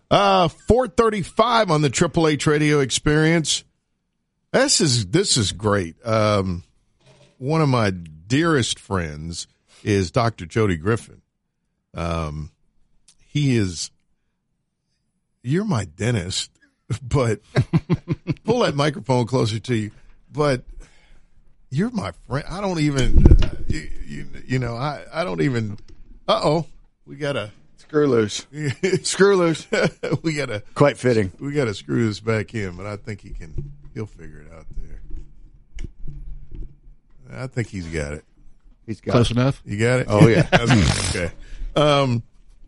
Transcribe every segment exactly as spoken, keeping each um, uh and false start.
Uh, four thirty-five on the Triple H Radio Experience. This is this is great. Um, one of my dearest friends is Doctor Jody Griffin. Um, he is. You're my dentist, but pull that microphone closer to you. But you're my friend. I don't even. Uh, you, you, you know. I I don't even. Uh oh. We got a. Screw loose. Screw loose. we gotta quite fitting. We gotta screw this back in, but I think he can. He'll figure it out there. I think he's got it. He's got close it. enough. You got it. Oh yeah. Okay. Um.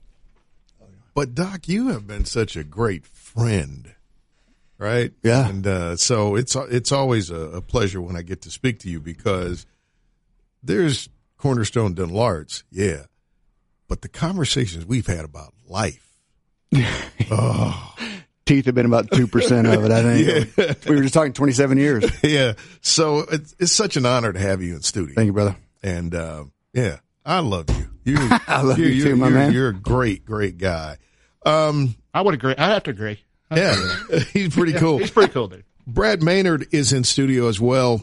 But Doc, you have been such a great friend, right? Yeah. And uh, so it's it's always a, a pleasure when I get to speak to you because there's Cornerstone Dental Arts, yeah. But the conversations we've had about life. oh. Teeth have been about two percent of it, I think. Yeah. We were just talking twenty-seven years. Yeah. So it's, it's such an honor to have you in studio. Thank you, brother. And, uh, yeah, I love you. you I love you, you too, my you're, man. You're a great, great guy. Um, I would agree. I have to agree. I yeah, have to agree. he's pretty cool. He's pretty cool, dude. Brad Maynard is in studio as well.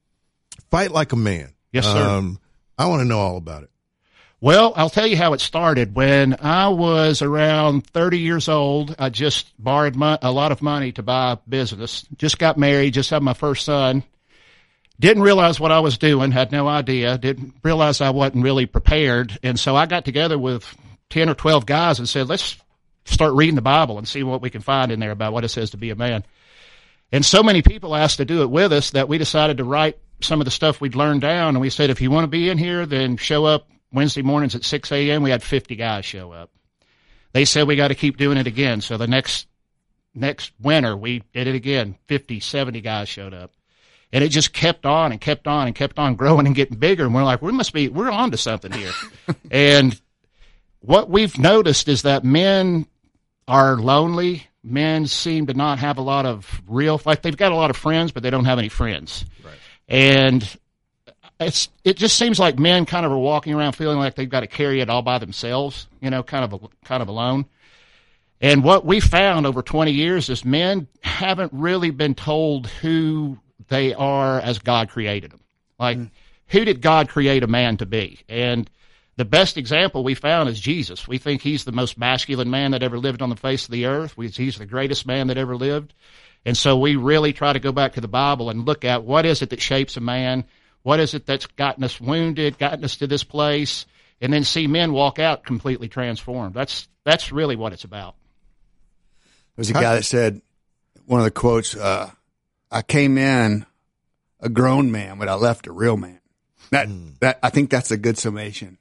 Fight Like a Man. Yes, sir. Um, I want to know all about it. Well, I'll tell you how it started. When I was around thirty years old, I just borrowed mo- a lot of money to buy a business. Just got married, just had my first son. Didn't realize what I was doing, had no idea. Didn't realize I wasn't really prepared. And so I got together with ten or twelve guys and said, let's start reading the Bible and see what we can find in there about what it says to be a man. And so many people asked to do it with us that we decided to write some of the stuff we'd learned down. And we said, if you want to be in here, then show up Wednesday mornings at six a.m. We had fifty guys show up. They said we got to keep doing it again. So the next next winter, we did it again. fifty, seventy guys showed up. And it just kept on and kept on and kept on growing and getting bigger. And we're like, we must be, we're on to something here. And what we've noticed is that men are lonely. Men seem to not have a lot of real, like they've got a lot of friends, but they don't have any friends. Right. And it's, it just seems like men kind of are walking around feeling like they've got to carry it all by themselves, you know, kind of, a, kind of alone. And what we found over twenty years is men haven't really been told who they are as God created them. Like, mm. who did God create a man to be? And the best example we found is Jesus. We think he's the most masculine man that ever lived on the face of the earth. We, he's the greatest man that ever lived. And so we really try to go back to the Bible and look at what is it that shapes a man? What is it that's gotten us wounded, gotten us to this place? And then see men walk out completely transformed. That's, that's really what it's about. There's a guy that said, one of the quotes, uh, I came in a grown man, but I left a real man. That, mm. that, I think that's a good summation.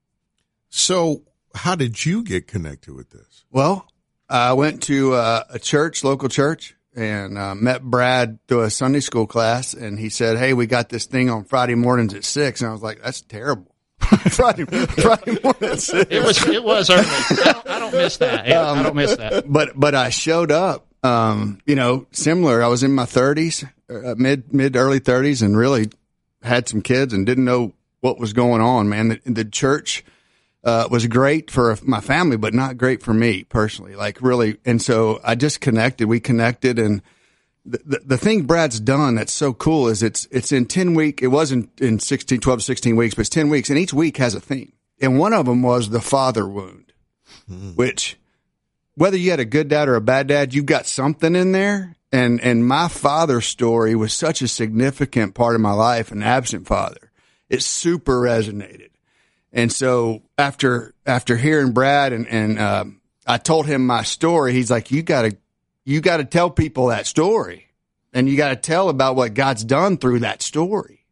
So how did you get connected with this? Well, I went to uh, a church, local church, and uh, met Brad through a Sunday school class, and he said, hey, we got this thing on Friday mornings at six. And I was like, that's terrible. Friday, Friday morning at six. It was, it was early. I don't, I don't miss that. Um, I don't miss that. But, but I showed up, um, you know, similar. I was in my thirties, uh, mid, mid, early thirties, and really had some kids and didn't know what was going on, man. The, the church uh, was great for my family, but not great for me personally, like really. And so I just connected. We connected, and the, the, the thing Brad's done that's so cool is it's, it's in ten week. It wasn't in sixteen, twelve, sixteen weeks, but it's ten weeks, and each week has a theme. And one of them was the father wound, mm. which whether you had a good dad or a bad dad, you've got something in there. And, and my father's story was such a significant part of my life, an absent father. It super resonated. And so after, after hearing Brad and, and, um, I told him my story, he's like, you gotta, you gotta tell people that story, and you gotta tell about what God's done through that story.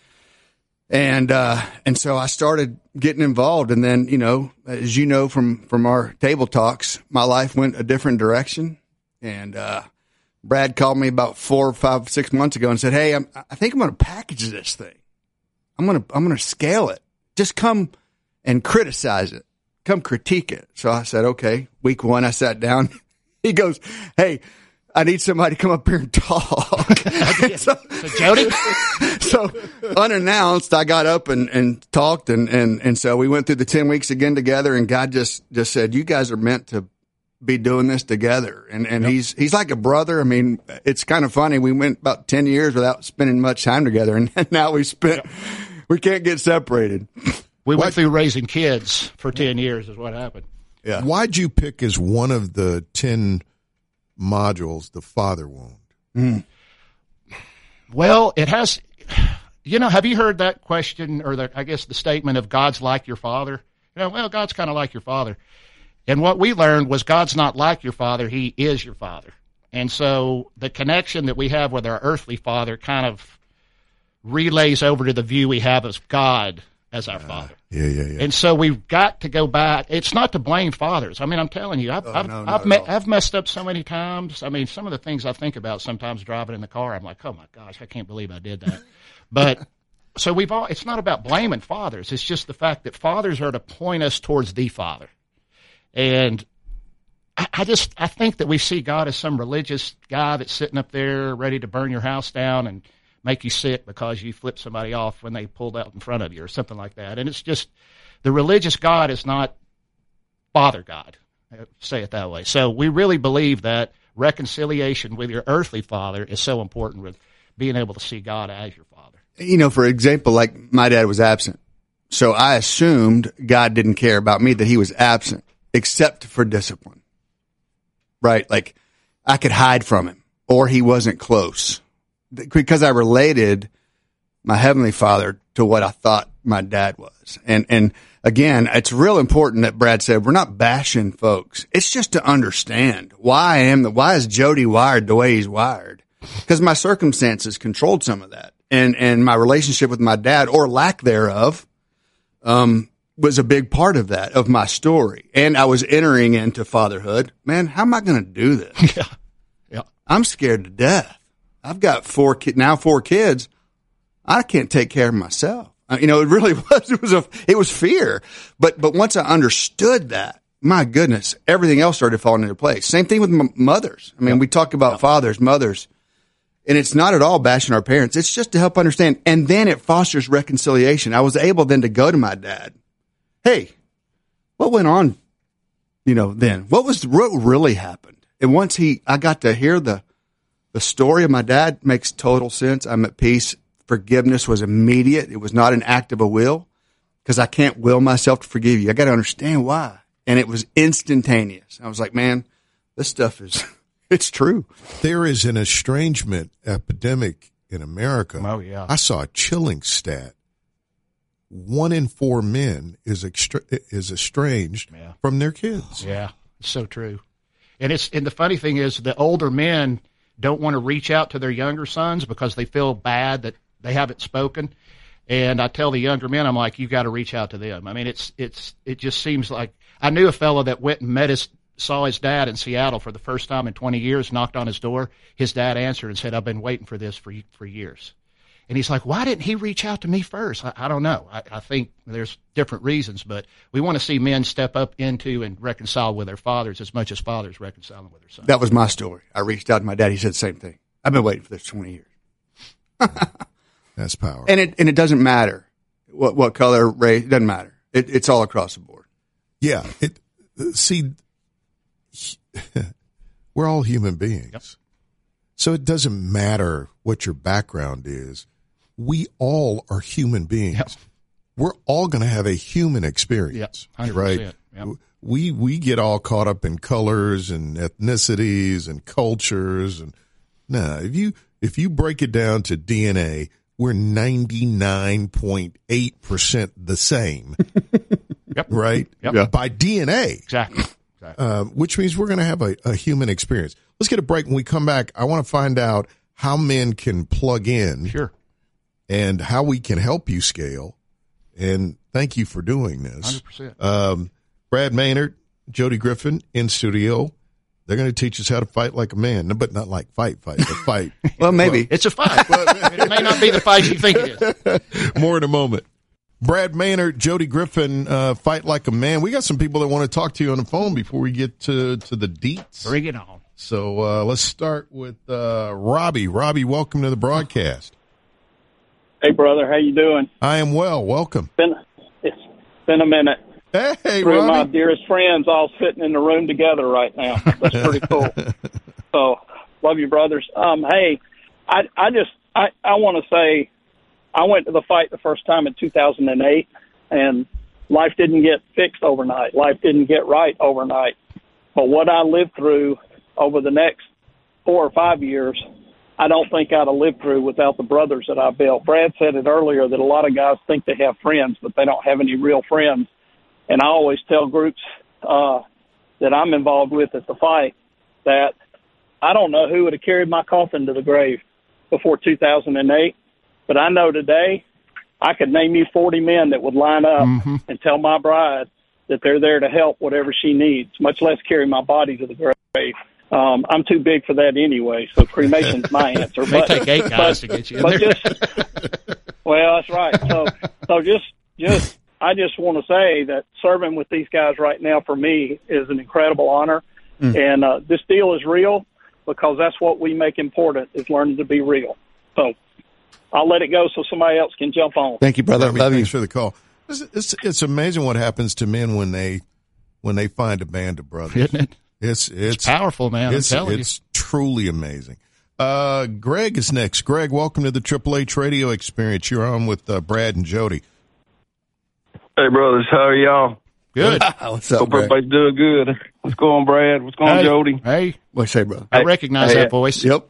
And, uh, and so I started getting involved. And then, you know, as you know, from, from our table talks, my life went a different direction. And, uh, Brad called me about four, five, six months ago and said, hey, I'm, I think I'm going to package this thing. I'm going to, I'm going to scale it. Just come and criticize it. Come critique it. So I said, okay. Week one, I sat down. He goes, hey, I need somebody to come up here and talk. so, so Jody? So unannounced, I got up and, and talked. And, and, and so we went through the ten weeks again together, and God just, just said, you guys are meant to, be doing this together. And, and yep. he's, he's like a brother. I mean, it's kind of funny. We went about ten years without spending much time together. And now we spent, yep. we can't get separated. We went through raising kids for ten years is what happened. Yeah. Why'd you pick as one of the ten modules the father wound? Mm. Well, it has, you know, have you heard that question or the, I guess the statement of God's like your father? You know, well, God's kind of like your father. And what we learned was God's not like your father. He is your father. And so the connection that we have with our earthly father kind of relays over to the view we have of God as our uh, father. Yeah, yeah, yeah. And so we've got to go back. It's not to blame fathers. I mean, I'm telling you, I've, oh, I've, no, I've, me- I've messed up so many times. I mean, some of the things I think about sometimes driving in the car, I'm like, oh my gosh, I can't believe I did that. But so we've all, it's not about blaming fathers. It's just the fact that fathers are to point us towards the Father. And I, I just, I think that we see God as some religious guy that's sitting up there ready to burn your house down and make you sick because you flipped somebody off when they pulled out in front of you or something like that. And it's just, the religious God is not Father God, say it that way. So we really believe that reconciliation with your earthly father is so important with being able to see God as your father. You know, for example, like my dad was absent. So I assumed God didn't care about me, that he was absent, except for discipline. Right? Like I could hide from him or he wasn't close. Because I related my heavenly father to what I thought my dad was. And, and again, it's real important that Brad said, we're not bashing folks. It's just to understand why I am the, why is Jody wired the way he's wired? Because my circumstances controlled some of that. And, and my relationship with my dad or lack thereof, um, was a big part of that, of my story. And I was entering into fatherhood. Man, how am I going to do this? Yeah. Yeah. I'm scared to death. I've got four ki- now four kids. I can't take care of myself. Uh, you know, it really was. It was a. It was fear. But but once I understood that, my goodness, everything else started falling into place. Same thing with m- mothers. I mean, yep. we talk about yep. fathers, mothers, and it's not at all bashing our parents. It's just to help understand. And then it fosters reconciliation. I was able then to go to my dad. Hey, what went on? You know, then what was what really happened? And once he, I got to hear the. The story of my dad makes total sense. I'm at peace. Forgiveness was immediate. It was not an act of a will because I can't will myself to forgive you. I got to understand why. And it was instantaneous. I was like, man, this stuff is, it's true. There is an estrangement epidemic in America. Oh, yeah. I saw a chilling stat. One in four men is extra, is estranged yeah. from their kids. Yeah, it's so true. And it's, and the funny thing is the older men don't want to reach out to their younger sons because they feel bad that they haven't spoken. And I tell the younger men, I'm like, you got to reach out to them. I mean, it's, it's, it just seems like I knew a fellow that went and met his, saw his dad in Seattle for the first time in twenty years, knocked on his door. His dad answered and said, I've been waiting for this for, for years. And he's like, why didn't he reach out to me first? I, I don't know. I, I think there's different reasons, but we want to see men step up into and reconcile with their fathers as much as fathers reconciling with their sons. That was my story. I reached out to my dad. He said the same thing. I've been waiting for this twenty years. That's power. And it and it doesn't matter what what color, race. It doesn't matter. It, it's all across the board. Yeah. It. See, we're all human beings, yep. So it doesn't matter what your background is. We all are human beings. Yep. We're all going to have a human experience, yep. one hundred percent. Right? Yep. We we get all caught up in colors and ethnicities and cultures, and no, if you if you break it down to D N A, we're ninety-nine point eight percent the same. Yep. Right? Yep. Yeah. By D N A, exactly. exactly. Uh, which means we're going to have a, a human experience. Let's get a break. When we come back, I want to find out how men can plug in. Sure. And how we can help you scale. And thank you for doing this. one hundred percent. Um, Brad Maynard, Jody Griffin in studio. They're going to teach us how to fight like a man, but not like fight, fight, but fight. Well, maybe. Well, it's a fight. It may not be the fight you think it is. More in a moment. Brad Maynard, Jody Griffin, uh, fight like a man. We got some people that want to talk to you on the phone before we get to, to the deets. Bring it on. So uh, let's start with uh, Robbie. Robbie, welcome to the broadcast. Hey, brother, how you doing? I am well. Welcome. Been, it's been a minute. Hey, three of my Ronnie. dearest friends all sitting in the room together right now. That's pretty cool. So, love you, brothers. Um, hey, I, I just, I, I want to say, I went to the fight the first time in two thousand eight, and life didn't get fixed overnight. Life didn't get right overnight. But what I lived through over the next four or five years, I don't think I'd have lived through without the brothers that I built. Brad said it earlier that a lot of guys think they have friends, but they don't have any real friends. And I always tell groups uh, that I'm involved with at the fight that I don't know who would have carried my coffin to the grave before two thousand eight, but I know today I could name you forty men that would line up mm-hmm. and tell my bride that they're there to help whatever she needs, much less carry my body to the grave. Um, I'm too big for that anyway, so cremation's my answer. They but, take eight guys but, to get you in but there. Just, well, that's right. So, so just, just, I just want to say that serving with these guys right now for me is an incredible honor, mm. and uh, this deal is real because that's what we make important is learning to be real. So, I'll let it go so somebody else can jump on. Thank you, brother. Robbie, Love thanks you. for the call. It's, it's, it's amazing what happens to men when they when they find a band of brothers. Isn't it? It's it's, it's powerful, man. It's, I'm telling it's you. truly amazing. Uh, Greg is next. Greg, welcome to the Triple H Radio Experience. You're on with uh, Brad and Jody. Hey, brothers. How are y'all? Good. What's up, Hope Greg? everybody's doing good. What's going on, Brad? What's going on, Hey, Jody? Hey, What you say, brother? I Hey, recognize hey, that voice. Yep.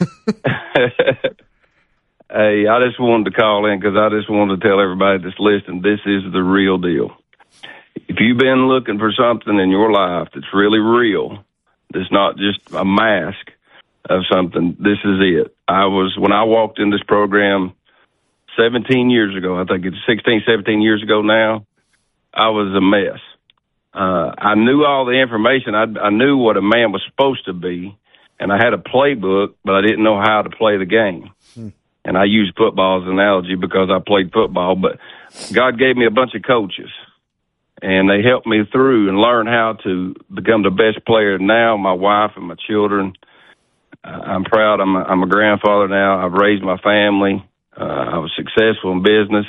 Hey, I just wanted to call in because I just wanted to tell everybody that's listening, this is the real deal. If you've been looking for something in your life that's really real, that's not just a mask of something, this is it. I was, when I walked in this program seventeen years ago, I think it's sixteen, seventeen years ago now, I was a mess. Uh, I knew all the information. I, I knew what a man was supposed to be, and I had a playbook, but I didn't know how to play the game. Hmm. And I use football as an analogy because I played football, but God gave me a bunch of coaches, and they helped me through and learn how to become the best player. Now, my wife and my children, uh, I'm proud. I'm a, I'm a grandfather now. I've raised my family. Uh, I was successful in business.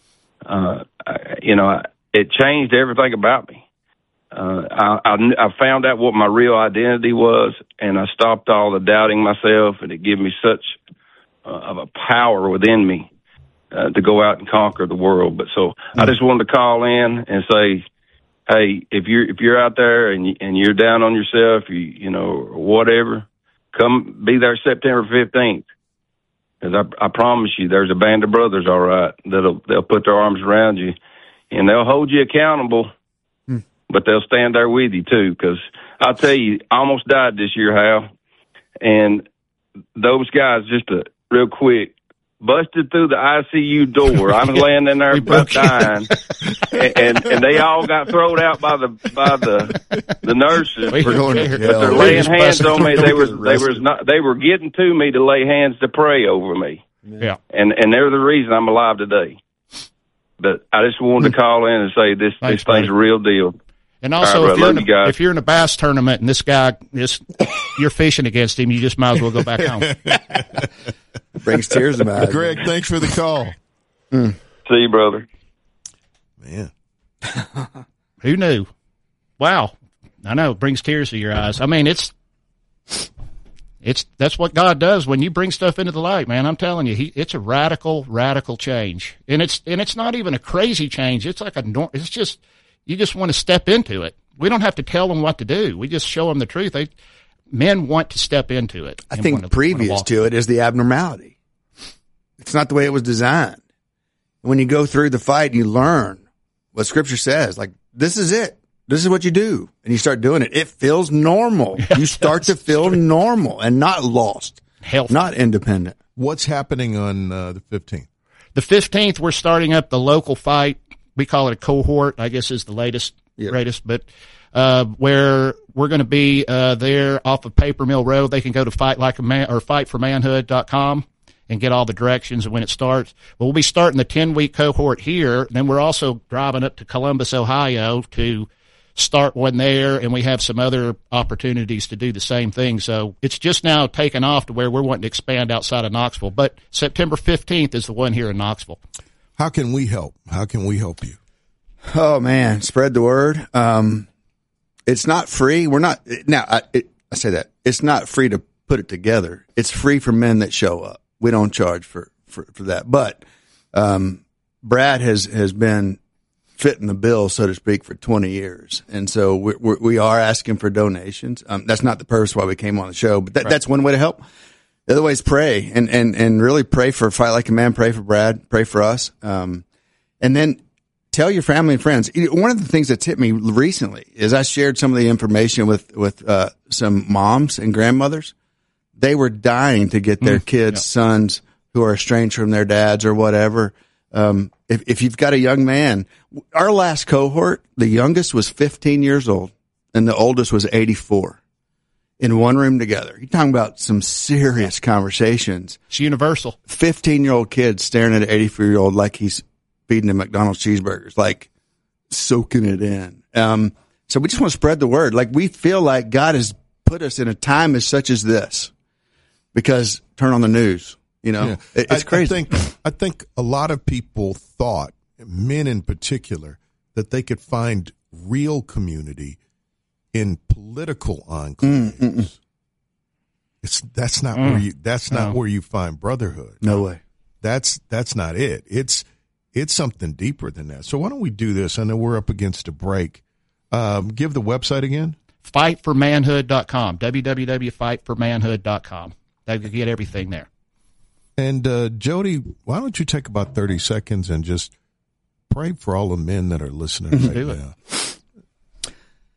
Uh, I, you know, I, it changed everything about me. Uh, I, I, I found out what my real identity was, and I stopped all the doubting myself, and it gave me such uh, of a power within me uh, to go out and conquer the world. But so mm-hmm. I just wanted to call in and say, hey, if you're if you're out there and you, and you're down on yourself, you you know, whatever, come be there September fifteenth. Because I, I promise you, there's a band of brothers, all right, that'll they'll put their arms around you, and they'll hold you accountable. But they'll stand there with you, too, because I'll tell you, I almost died this year, Hal. And those guys, just a, real quick, busted through the I C U door. I was laying in there about dying. and, and and they all got thrown out by the by the the nurses. We're going to But hell. they're laying hands on me. They was they was not they were getting to me to lay hands to pray over me. Yeah. And and they're the reason I'm alive today. But I just wanted to call in and say this Thanks, this thing's buddy. a real deal. And also, All right, if, you're in you a, guys. if you're in a bass tournament and this guy is, you're fishing against him, you just might as well go back home. Brings tears to my eyes. Greg, thanks for the call. Mm. See you, brother. Man. Who knew? Wow. I know, it brings tears to your eyes. I mean, it's, it's, that's what God does when you bring stuff into the light, man. I'm telling you, he, it's a radical, radical change. And it's, and it's not even a crazy change. It's like a, nor- it's just, you just want to step into it. We don't have to tell them what to do. We just show them the truth. They, men want to step into it. I think to, previous to it is the abnormality. It's not the way it was designed. When you go through the fight, you learn what Scripture says. Like, this is it. This is what you do. And you start doing it. It feels normal. You start to feel normal and not lost, Healthy. not independent. What's happening on uh, the fifteenth? The fifteenth, we're starting up the local fight. We call it a cohort, I guess is the latest, Yep. greatest, but uh, where we're going to be uh, there off of Paper Mill Road. They can go to fight like a man or fight for manhood dot com and get all the directions and when it starts. But we'll be starting the ten-week cohort here. Then we're also driving up to Columbus, Ohio to start one there, and we have some other opportunities to do the same thing. So it's just now taken off to where we're wanting to expand outside of Knoxville. But September fifteenth is the one here in Knoxville. How can we help? How can we help you? Oh man, spread the word. Um, it's not free. We're not now. I, it, I say that it's not free to put it together. It's free for men that show up. We don't charge for for, for that. But um, Brad has has been fitting the bill, so to speak, for twenty years, and so we we, we are asking for donations. Um, that's not the purpose why we came on the show, but that, right. that's one way to help. The other way is pray and and and really pray for Fight Like a Man. Pray for Brad. Pray for us. Um, and then. Tell your family and friends. One of the things that's hit me recently is I shared some of the information with, with, uh, some moms and grandmothers. They were dying to get their mm, kids, yeah. sons who are estranged from their dads or whatever. Um, if, if you've got a young man, our last cohort, the youngest was fifteen years old and the oldest was eighty-four in one room together. You're talking about some serious conversations. It's universal. fifteen year old kid staring at an eighty-four year old like he's feeding him McDonald's cheeseburgers, like soaking it in. Um, so we just want to spread the word. Like we feel like God has put us in a time as such as this because turn on the news, you know, yeah. it, it's I, crazy. I think, I think a lot of people thought, men in particular, that they could find real community in political enclaves. Mm, mm, mm. It's, that's not mm. where you, that's not no. where you find brotherhood. No way. That's, that's not it. It's, It's something deeper than that. So why don't we do this? I know we're up against a break. Um, give the website again. fight for manhood dot com. w w w dot fight for manhood dot com. They can get everything there. And uh, Jody, why don't you take about thirty seconds and just pray for all the men that are listening right do now. It.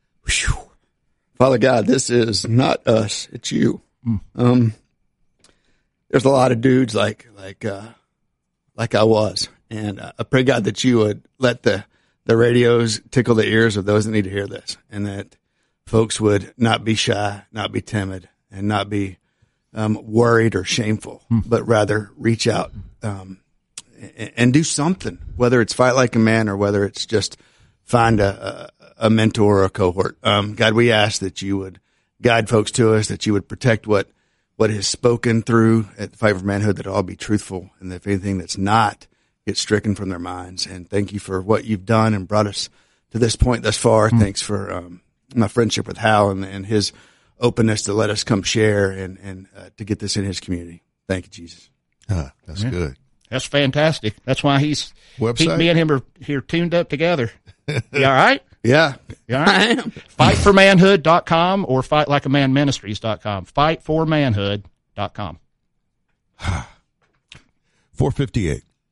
Father God, this is not us. It's you. Mm. Um, there's a lot of dudes like like uh, like I was. And uh, I pray, God, that you would let the, the radios tickle the ears of those that need to hear this, and that folks would not be shy, not be timid, and not be um, worried or shameful, hmm. but rather reach out um, and, and do something, whether it's Fight Like a Man or whether it's just find a, a, a mentor or a cohort. Um, God, we ask that you would guide folks to us, that you would protect what, what is spoken through at the Fight for Manhood, that it all be truthful, and if anything that's not, get stricken from their minds. And thank you for what you've done and brought us to this point thus far. Mm-hmm. Thanks for um, my friendship with Hal and, and his openness to let us come share and, and uh, to get this in his community. Thank you, Jesus. Huh, that's yeah. good. That's fantastic. That's why he's Website? He, me and him are here tuned up together. You all right? Yeah. You all right? I am. fight for manhood dot com or fight like a man ministries dot com. fight for manhood dot com. four fifty-eight.